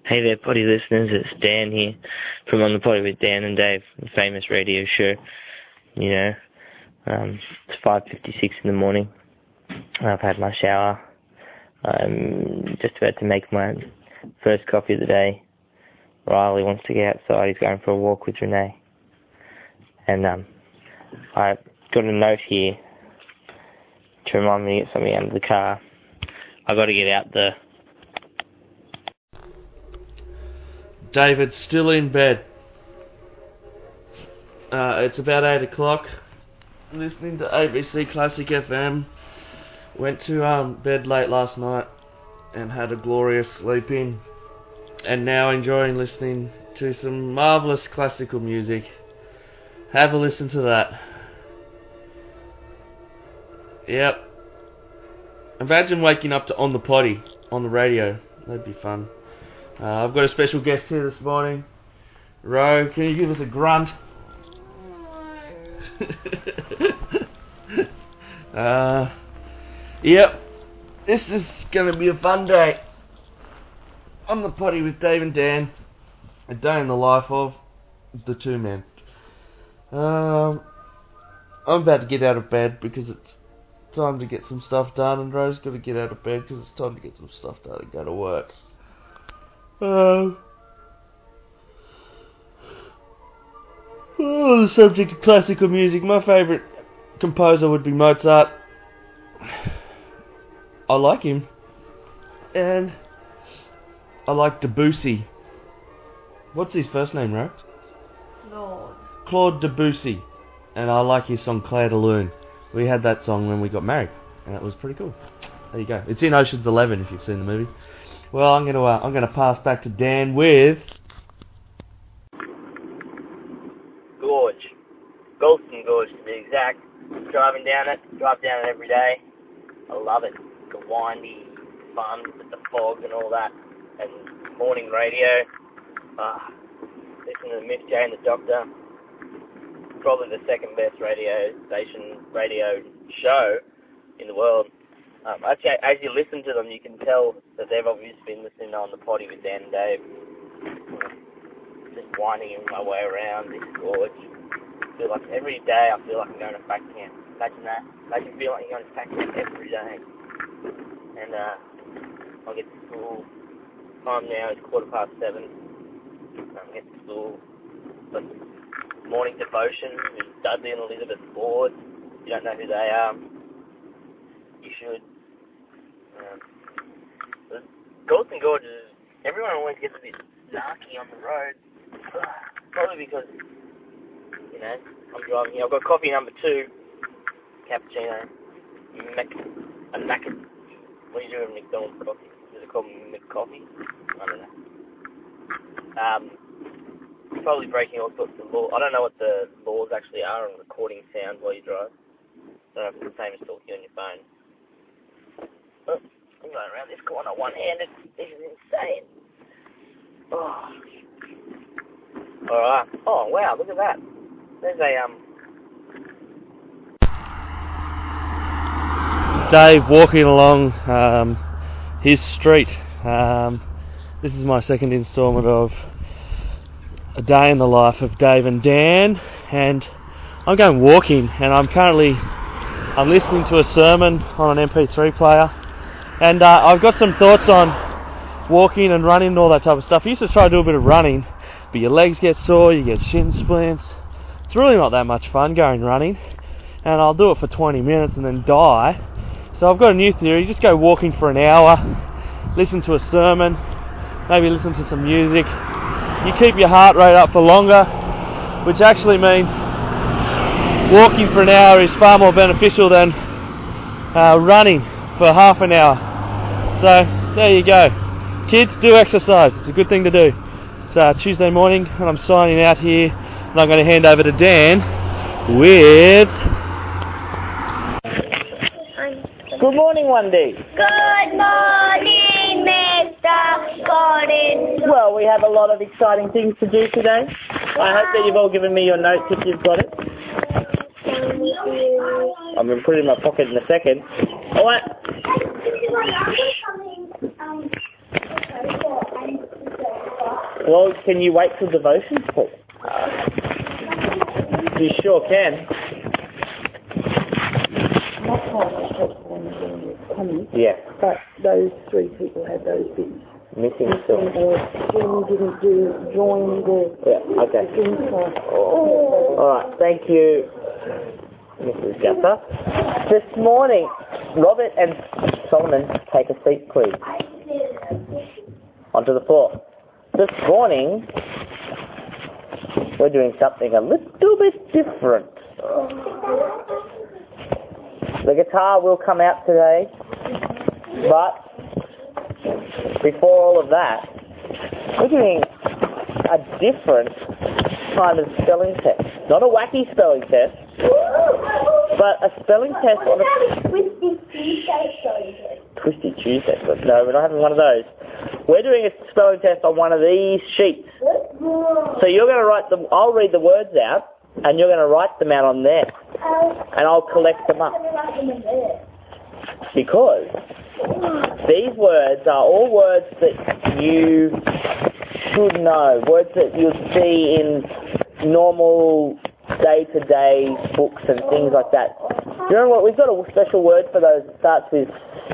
Hey there, potty listeners. It's Dan here from On the Potty with Dan and Dave, the famous radio show. You know, it's 5:56 in the morning. I've had my shower. I'm just about to make my first coffee of the day. Riley wants to get outside. He's going for a walk with Renee. And I got a note here to remind me to get something out of the car. I got to get out the... David's still in bed. It's about 8 o'clock. Listening to ABC Classic FM. Went to bed late last night and had a glorious sleep in. And now enjoying listening to some marvellous classical music. Have a listen to that. Yep. Imagine waking up to On the Potty on the radio. That'd be fun. I've got a special guest here this morning. Ro, can you give us a grunt? Yep. This is going to be a fun day. On the Potty with Dave and Dan. A day in the life of the two men. I'm about to get out of bed because it's time to get some stuff done, and Ro's got to get out of bed because it's time to get some stuff done and go to work. The subject of classical music. My favourite composer would be Mozart. I like him. And I like Debussy. What's his first name, Ro? Claude Debussy. And I like his song Clair de Lune. We had that song when we got married, and it was pretty cool. There you go. It's in Ocean's 11 if you've seen the movie. Well, I'm gonna pass back to Dan with Gorge. Galston Gorge to be exact. Drive down it every day. I love it. The windy fun with the fog and all that. And morning radio. Listen to the Mick J and the Doctor. Probably the second best radio show in the world. Actually, as you listen to them, you can tell that they've obviously been listening On the Potty with Dan and Dave. Just winding my way around this gorge. I feel like every day I feel like I'm going to back camp. Imagine that. Imagine feeling like you're going to back camp every day. And I'll get to school. Time now is 7:15. I get to school. But morning devotion with Dudley and Elizabeth Ford. If you don't know who they are, you should. Galston Gorge is, everyone always gets a bit narky on the road. Probably because, you know, I'm driving here. I've got coffee number 2, cappuccino, a Mac. What do you do with McDonald's coffee? Is it called McCoffee? I don't know. Probably breaking all sorts of laws. I don't know what the laws actually are on recording sound while you drive. I don't know if it's the same as talking on your phone. Oh, I'm going around this corner one-handed. This is insane. Oh. Alright. Oh, wow, look at that. There's a, Dave walking along his street. This is my second instalment of A Day in the Life of Dave and Dan, and I'm going walking, and I'm listening to a sermon on an MP3 player, and I've got some thoughts on walking and running and all that type of stuff. I used to try to do a bit of running, but your legs get sore, you get shin splints. It's really not that much fun going running, and I'll do it for 20 minutes and then die. So I've got a new theory: just go walking for an hour, listen to a sermon, maybe listen to some music. You keep your heart rate up for longer, which actually means walking for an hour is far more beneficial than running for half an hour. So there you go. Kids, do exercise. It's a good thing to do. It's Tuesday morning, and I'm signing out here, and I'm going to hand over to Dan with... Good morning, Wendy. Good morning, Mr. Gordon. Well, we have a lot of exciting things to do today. I hope that you've all given me your notes if you've got it. I'm going to put it in my pocket in a second. All right. Well, can you wait till devotions, please? You sure can. Not quite as helpful in the comments, Yeah. but those three people had those bits. Missing still. Jenny didn't join the... Yeah, okay. Alright, thank you, Mrs. Gaffer. This morning, Robert and Solomon, take a seat, please. Onto the floor. This morning, we're doing something a little bit different. The guitar will come out today, but before all of that, we're doing a different kind of spelling test. Not a wacky spelling test, but a spelling test on a... Twisty Tuesday. No, we're not having one of those. We're doing a spelling test on one of these sheets. So you're going to write them, I'll read the words out, and you're going to write them out on there. And I'll collect them up. Because these words are all words that you should know. Words that you'll see in normal day-to-day books and things like that. You know what? We've got a special word for those that starts with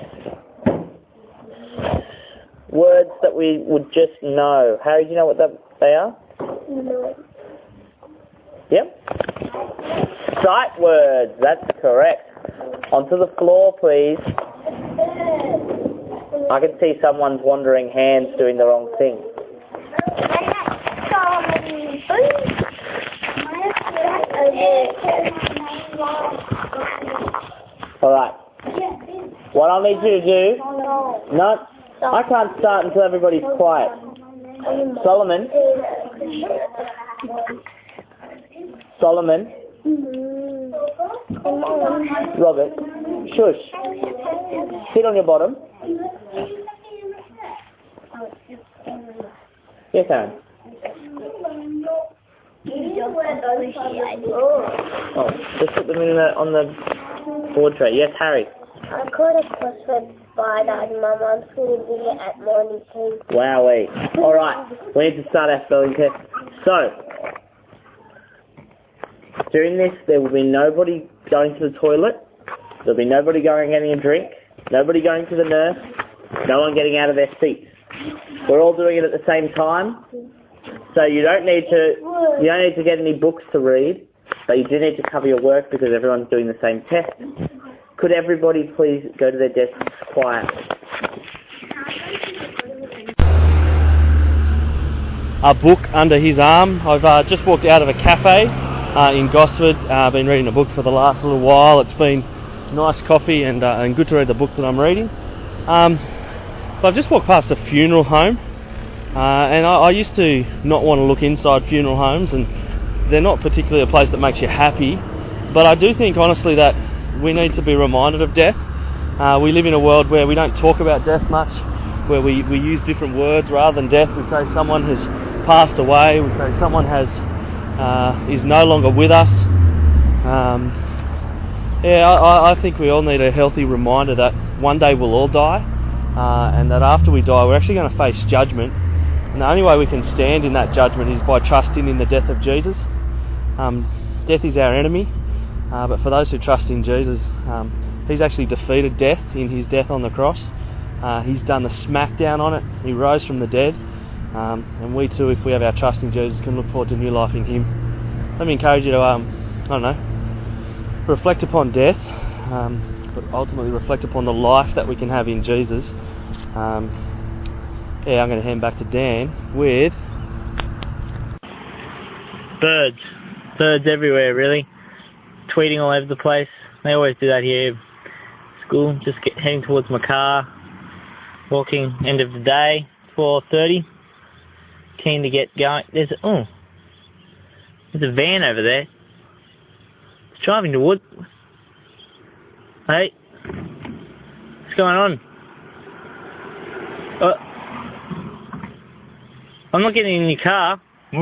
words that we would just know. Harry, do you know what they are? No. Yep. Sight words. That's correct. Onto the floor, please. I can see someone's wandering hands doing the wrong thing. Alright. What I'll need you to do... No, I can't start until everybody's quiet. Solomon. Solomon. Robert. Shush. Sit on your bottom. Yes, Aaron. Oh, just put them on the board tray. Yes, Harry. I caught a crossword spider and my mum's going to do it at morning tea. Wowee. Alright, we need to start our spelling test. So, during this, there will be nobody going to the toilet. There'll be nobody going getting a drink. Nobody going to the nurse. No one getting out of their seats. We're all doing it at the same time. So you don't need to get any books to read, but you do need to cover your work because everyone's doing the same test. Could everybody please go to their desks quiet? A book under his arm. I've just walked out of a cafe in Gosford. I've been reading a book for the last little while. It's been nice coffee and good to read the book that I'm reading. But I've just walked past a funeral home, and I used to not want to look inside funeral homes, and they're not particularly a place that makes you happy. But I do think honestly that we need to be reminded of death. We live in a world where we don't talk about death much, where we use different words rather than death. We say someone has passed away, we say someone is no longer with us. I think we all need a healthy reminder that one day we'll all die, and that after we die we're actually going to face judgment, and the only way we can stand in that judgment is by trusting in the death of Jesus. Death is our enemy, but for those who trust in Jesus, he's actually defeated death in his death on the cross. He's done the smackdown on it. He rose from the dead, and we too, if we have our trust in Jesus, can look forward to new life in him. Let me encourage you to reflect upon death, but ultimately reflect upon the life that we can have in Jesus. I'm going to hand back to Dan with birds. Birds everywhere, really. Tweeting all over the place. They always do that here. School, just heading towards my car. Walking, end of the day, 4:30. Keen to get going. There's a van over there. It's driving to Wood. Hey, what's going on? I'm not getting in your car.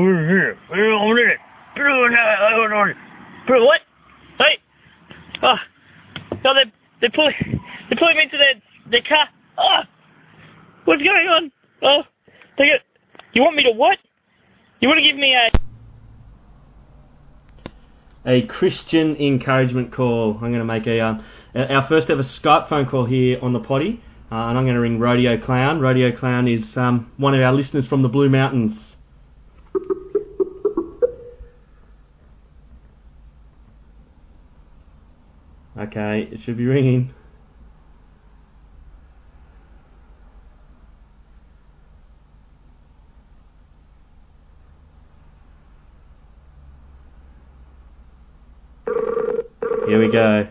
What? Hey! Oh, no, they're pulling me into their car. Oh, what's going on? Oh, you want me to what? You want to give me a Christian encouragement call. I'm going to make our first ever Skype phone call here on the potty, and I'm going to ring Rodeo Clown. Rodeo Clown is one of our listeners from the Blue Mountains. Okay, it should be ringing. Here we go.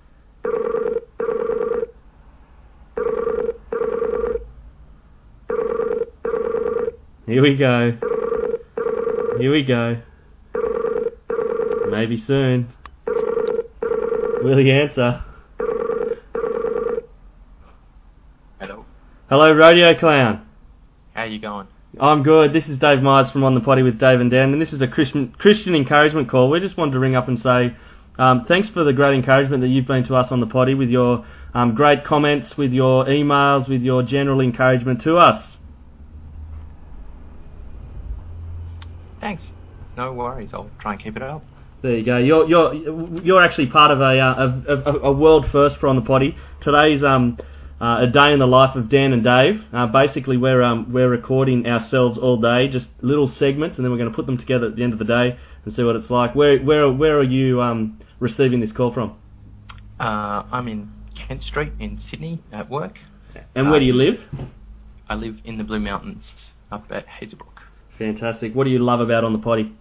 Here we go. Here we go. Maybe soon. Will he answer? Hello. Hello, Rodeo Clown. How you going? I'm good. This is Dave Myers from On the Potty with Dave and Dan, and this is a Christian encouragement call. We just wanted to ring up and say thanks for the great encouragement that you've been to us on the potty with your great comments, with your emails, with your general encouragement to us. Thanks. No worries. I'll try and keep it up. There you go. You're actually part of a world first for On the Potty. Today's a day in the life of Dan and Dave. Basically, we're recording ourselves all day, just little segments, and then we're going to put them together at the end of the day and see what it's like. Where are you receiving this call from? I'm in Kent Street in Sydney at work. And where do you live? I live in the Blue Mountains up at Hazelbrook. Fantastic. What do you love about On the Potty?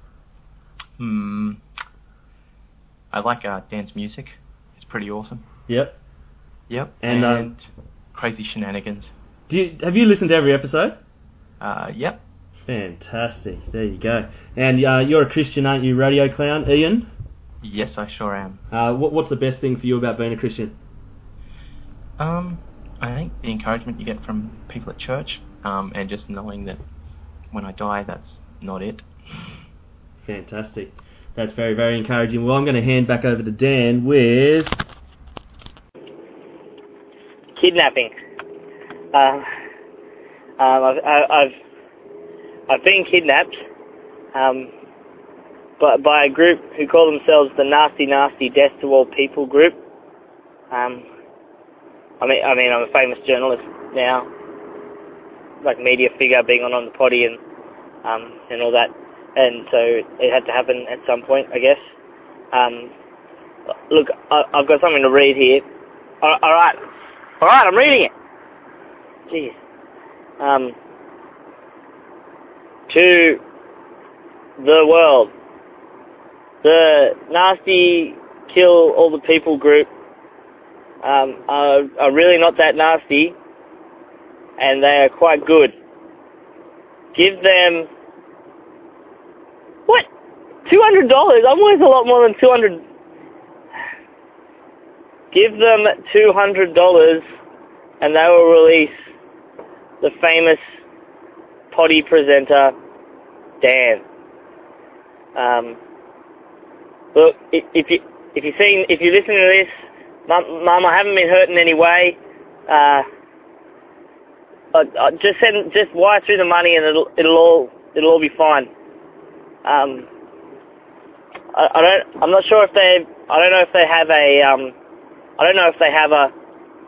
I like Dan's music. It's pretty awesome. Yep. And crazy shenanigans. Have you listened to every episode? Yep. Fantastic. There you go. And you're a Christian, aren't you, Rodeo Clown? Ian? Yes, I sure am. What's the best thing for you about being a Christian? I think the encouragement you get from people at church, and just knowing that when I die, that's not it. Fantastic. That's very, very encouraging. Well, I'm going to hand back over to Dan with kidnapping? I've been kidnapped, but by a group who call themselves the Nasty Nasty Death to All People group. I mean, I'm a famous journalist now, like media figure, being on the potty and all that, and so it had to happen at some point, I guess. Look, I've got something to read here. All right, I'm reading it. Jeez. To the world, the Nasty Kill All the People group are really not that nasty, and they are quite good. Give them what? $200? I'm worth a lot more than $200. Give them $200, and they will release the famous potty presenter Dan. Look, if you're listening to this, Mum, I haven't been hurt in any way. Just wire through the money, and it'll all be fine. I'm not sure if they. I don't know if they have a. I don't know if they have a.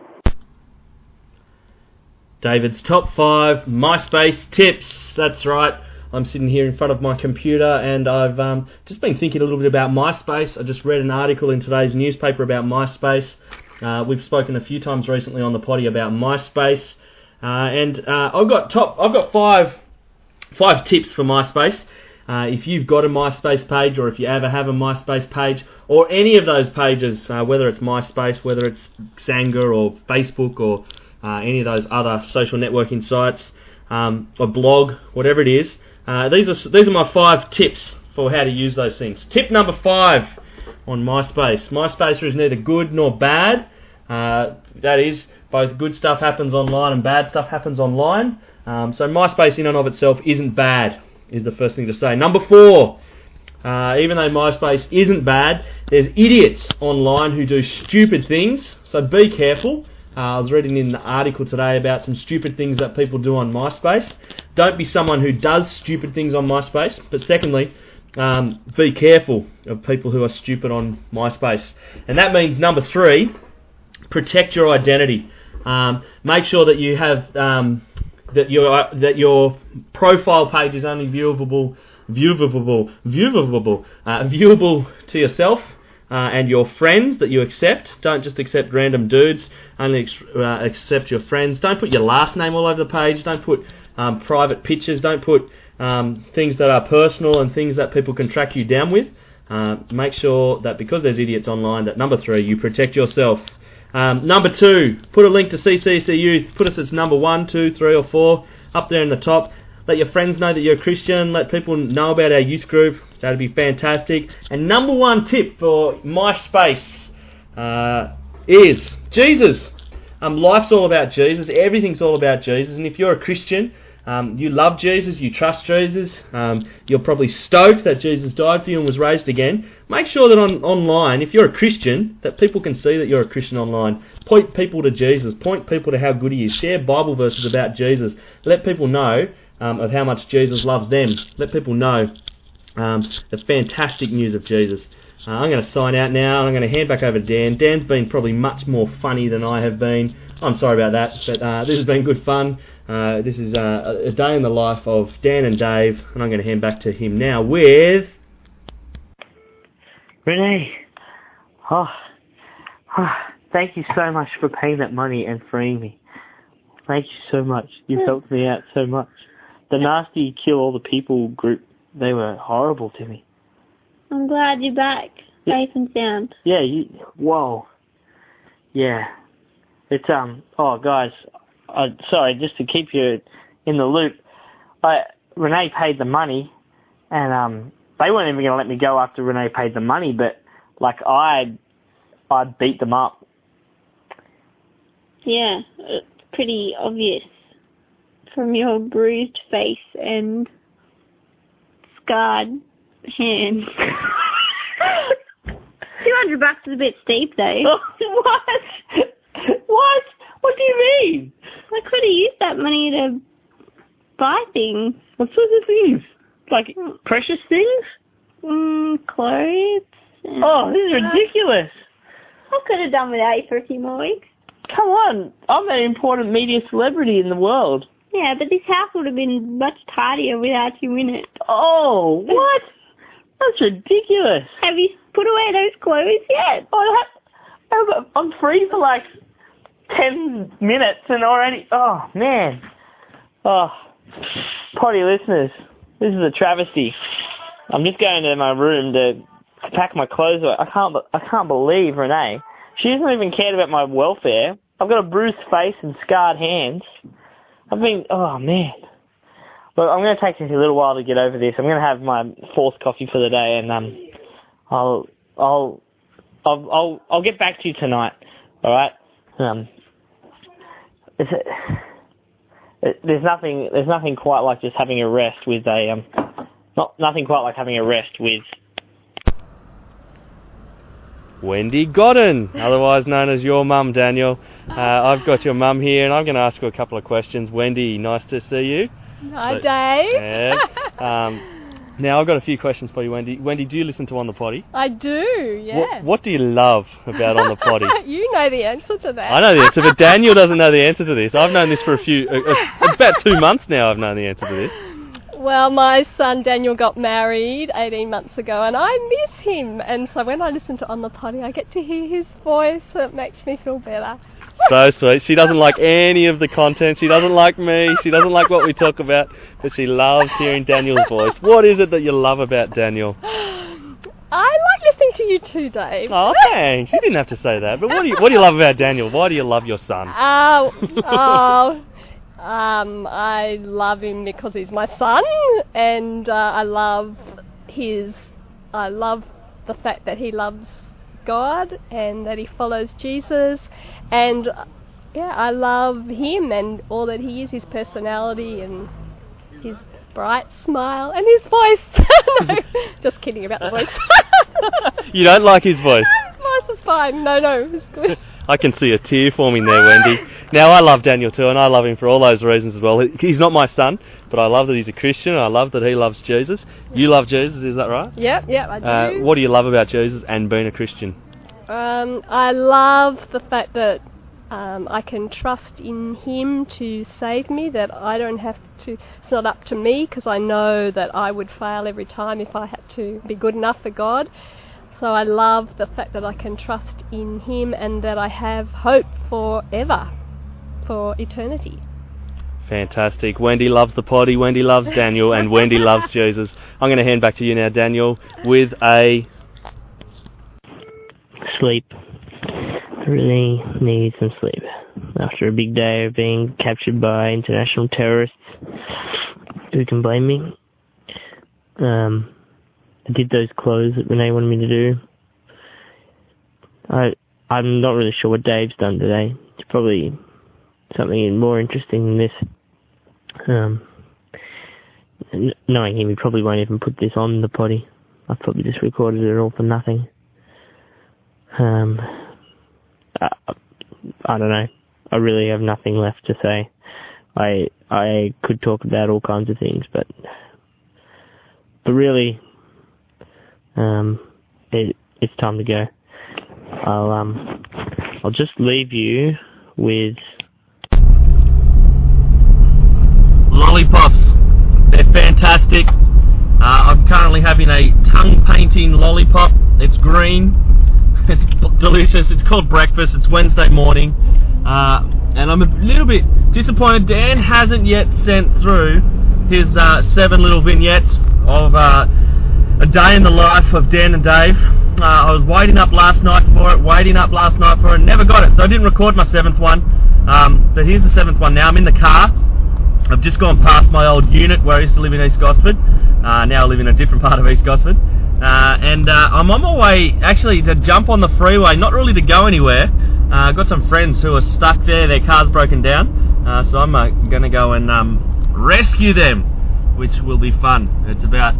David's top 5 MySpace tips. That's right. I'm sitting here in front of my computer, and I've just been thinking a little bit about MySpace. I just read an article in today's newspaper about MySpace. We've spoken a few times recently on the potty about MySpace, and I've got five tips for MySpace. If you've got a MySpace page, or if you ever have a MySpace page, or any of those pages, whether it's MySpace, whether it's Xanga or Facebook, or any of those other social networking sites, or blog, whatever it is, these are my 5 tips for how to use those things. Tip number 5 on MySpace. MySpace is neither good nor bad. That is, both good stuff happens online and bad stuff happens online. So MySpace in and of itself isn't bad, is the first thing to say. Number 4, even though MySpace isn't bad, there's idiots online who do stupid things, so be careful. I was reading in an article today about some stupid things that people do on MySpace. don't be someone who does stupid things on MySpace. But secondly, be careful of people who are stupid on MySpace. And that means number 3, protect your identity. Make sure that you have that your profile page is only viewable to yourself and your friends that you accept. Don't just accept random dudes. Only accept your friends. Don't put your last name all over the page. Don't put private pictures. Don't put things that are personal and things that people can track you down with. Make sure that because there's idiots online, that number 3, you protect yourself. Number 2, put a link to CCC Youth. Put us as number 1, 2, 3 or 4 up there in the top. Let your friends know that you're a Christian. Let people know about our youth group. That'd be fantastic. And number 1 tip for MySpace is Jesus. Life's all about Jesus. Everything's all about Jesus. And if you're a Christian, you love Jesus, you trust Jesus, you're probably stoked that Jesus died for you and was raised again. Make sure that online, if you're a Christian, that people can see that you're a Christian online. Point people to Jesus. Point people to how good He is. Share Bible verses about Jesus. Let people know of how much Jesus loves them. Let people know the fantastic news of Jesus. I'm going to sign out now, and I'm going to hand back over to Dan. Dan's been probably much more funny than I have been. I'm sorry about that, but this has been good fun. This is a day in the life of Dan and Dave, and I'm going to hand back to him now with... Renee, thank you so much for paying that money and freeing me. Thank you so much. You've helped me out so much. The Nasty Kill All the People group, they were horrible to me. I'm glad you're back, safe and sound. Yeah, whoa. Yeah. It's, guys, sorry, just to keep you in the loop, Renee paid the money, and they weren't even going to let me go after Renee paid the money, but, I beat them up. Yeah, it's pretty obvious from your bruised face and scarred hands. $200 is a bit steep, though. What? What? What do you mean? I could have used that money to buy things. What sort of things? Like precious things? Clothes. Oh, this is ridiculous. I could have done without you for a few more weeks. Come on. I'm an important media celebrity in the world. Yeah, but this house would have been much tidier without you in it. Oh, what? That's ridiculous. Have you put away those clothes yet? I'm free for 10 minutes and already... Oh, man. Oh, potty listeners, this is a travesty. I'm just going to my room to pack my clothes away. I can't believe Renee. She hasn't even cared about my welfare. I've got a bruised face and scarred hands. Oh, man. Look, I'm going to take a little while to get over this. I'm going to have my 4th coffee for the day, and I'll get back to you tonight. All right. There's nothing quite like just having a rest with nothing quite like having a rest with Wendy Godden, otherwise known as your mum, Daniel. I've got your mum here, and I'm going to ask her a couple of questions. Wendy, nice to see you. Hi, Dave. Yeah. Now, I've got a few questions for you, Wendy. Wendy, do you listen to On The Potty? I do, yeah. What do you love about On The Potty? You know the answer to that. I know the answer, but Daniel doesn't know the answer to this. I've known this for about 2 months now I've known the answer to this. Well, my son Daniel got married 18 months ago, and I miss him. And so when I listen to On The Potty, I get to hear his voice, so it makes me feel better. So sweet. She doesn't like any of the content. She doesn't like me. She doesn't like what we talk about, but she loves hearing Daniel's voice. What is it that you love about Daniel? I like listening to you too, Dave. Oh, thanks. You didn't have to say that. But what do you love about Daniel? Why do you love your son? I love him because he's my son, and I love the fact that he loves God and that he follows Jesus, and I love him and all that he is, his personality and his bright smile and his voice. No, just kidding about the voice. You don't like his voice? His voice is fine. No, it's good. I can see a tear forming there, Wendy. Now, I love Daniel too, and I love him for all those reasons as well. He's not my son, but I love that he's a Christian, and I love that he loves Jesus. You love Jesus, is that right? Yep, I do. What do you love about Jesus and being a Christian? I love the fact that I can trust in him to save me, that I don't have to, it's not up to me, because I know that I would fail every time if I had to be good enough for God. So I love the fact that I can trust in him and that I have hope forever, for eternity. Fantastic. Wendy loves the potty, Wendy loves Daniel, and Wendy loves Jesus. I'm going to hand back to you now, Daniel, with a... Sleep. I really need some sleep. After a big day of being captured by international terrorists, who can blame me? I did those clothes that Renee wanted me to do. I'm not really sure what Dave's done today. It's probably something more interesting than this. Knowing him, he probably won't even put this on the potty. I've probably just recorded it all for nothing. I don't know. I really have nothing left to say. I could talk about all kinds of things, but really, it's time to go. I'll just leave you with lollipops. They're fantastic. I'm currently having a tongue painting lollipop. It's green. It's delicious. It's called breakfast. It's Wednesday morning. And I'm a little bit disappointed Dan hasn't yet sent through his 7 little vignettes of a day in the life of Dan and Dave. I was waiting up last night for it, never got it, so I didn't record my 7th one. But here's the 7th one now. I'm in the car. I've just gone past my old unit where I used to live in East Gosford. Now I live in a different part of East Gosford. And I'm on my way actually to jump on the freeway, not really to go anywhere. I've got some friends who are stuck there, their car's broken down, so I'm going to go and rescue them, which will be fun. It's about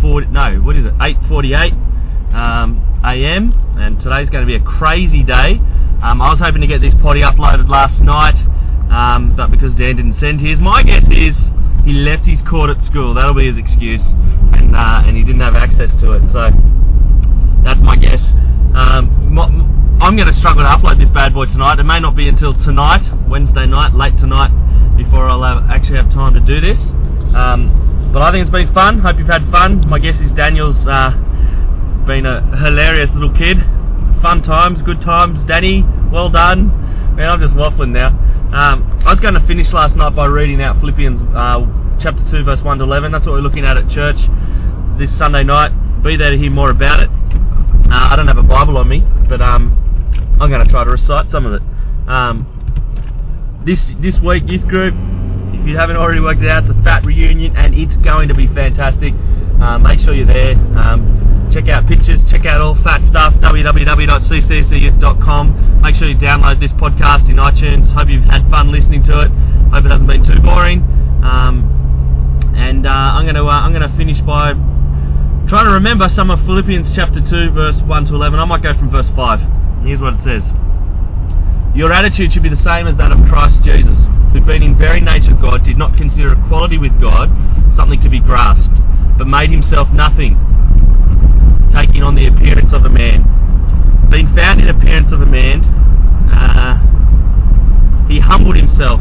8:48 a.m. and today's going to be a crazy day. I was hoping to get this potty uploaded last night, but because Dan didn't send his, my guess is he left his cord at school. That'll be his excuse, and he didn't have access to it, so that's my guess. I'm going to struggle to upload this bad boy tonight. It may not be until tonight, Wednesday night, late tonight, before I'll actually have time to do this. But I think it's been fun. Hope you've had fun. My guess is Daniel's been a hilarious little kid. Fun times, good times. Danny, well done. Man, I'm just waffling now. I was going to finish last night by reading out Philippians chapter 2, verse 1 to 11. That's what we're looking at church this Sunday night. Be there to hear more about it. I don't have a Bible on me, but I'm going to try to recite some of it. This week, youth group, if you haven't already worked it out, it's a fat reunion, and it's going to be fantastic. Make sure you're there. Check out pictures, check out all fat stuff, www.cccyouth.com. Make sure you download this podcast in iTunes. Hope you've had fun listening to it. Hope it hasn't been too boring. I'm going to finish by trying to remember some of Philippians chapter 2, verse 1 to 11. I might go from verse 5. Here's what it says. Your attitude should be the same as that of Christ Jesus, who being in very nature God, did not consider equality with God something to be grasped, but made himself nothing, taking on the appearance of a man. Being found in appearance of a man, he humbled himself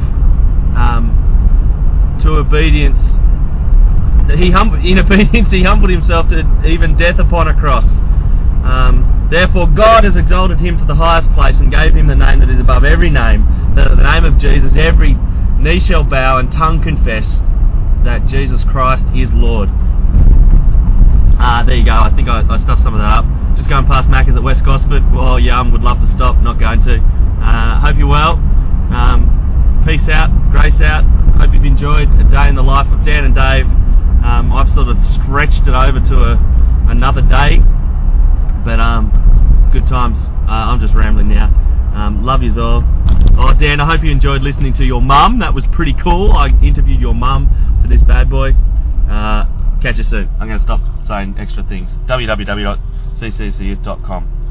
to obedience. In obedience, he humbled himself to even death upon a cross. Therefore, God has exalted him to the highest place and gave him the name that is above every name, that at the name of Jesus every knee shall bow and tongue confess that Jesus Christ is Lord. There you go. I think I stuffed some of that up. Just going past Macca's at West Gosford. Well, yum, would love to stop, not going to. Hope you're well. Peace out, grace out. Hope you've enjoyed a day in the life of Dan and Dave. I've sort of stretched it over to another day, but good times. I'm just rambling now. Love yous all. Oh, Dan, I hope you enjoyed listening to your mum. That was pretty cool. I interviewed your mum for this bad boy. Catch you soon. I'm going to stop saying extra things. www.cccyouth.com